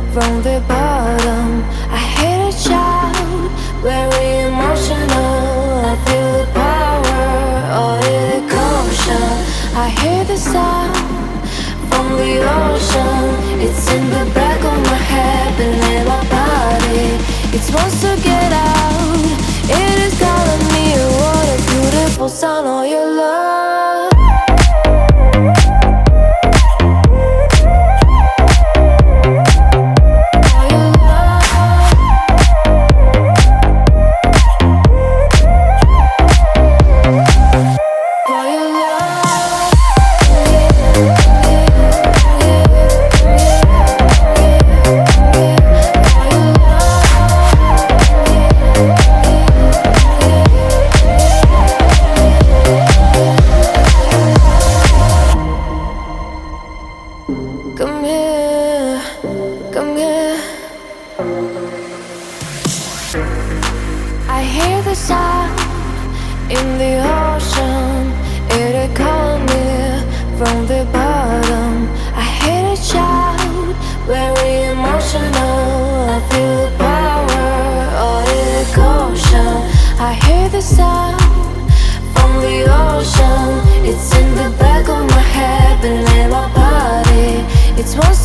from the bottom. I hear a child, very emotional. I feel the power of the caution. I hear the sound from the ocean. It's in the back of my head and in my body. It wants to get out. It is calling me. What a beautiful sound of your love. Come here, come here. I hear the sound in the ocean. It is calling me from the bottom. I hear a child, very emotional. I feel the power of the ocean. I hear the sound from the ocean. It's in the back of my head and in my body. It's one